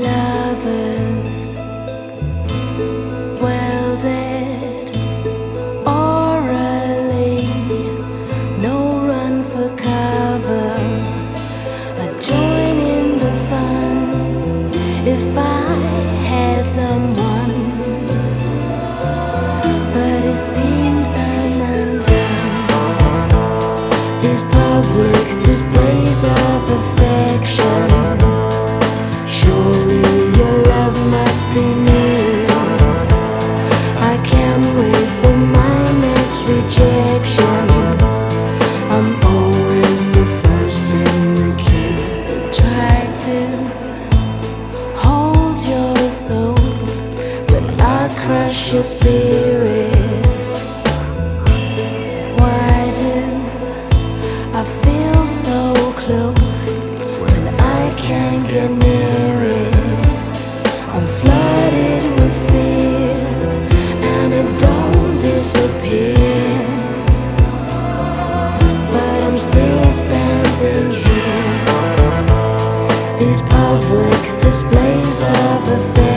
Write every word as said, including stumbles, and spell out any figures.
lovers, welded orally, no run for cover. I join in the fun if I had someone, but it seems I'm undone. These public displays of affection, surely your love must be new. I can't wait for my next rejection. I'm always the first in the queue. Try to hold your soul, but I crush your spirit. Why do I feel so close when I can't get near it? I'm flooded with fear, and it don't disappear. But I'm still standing here. These public displays of affection,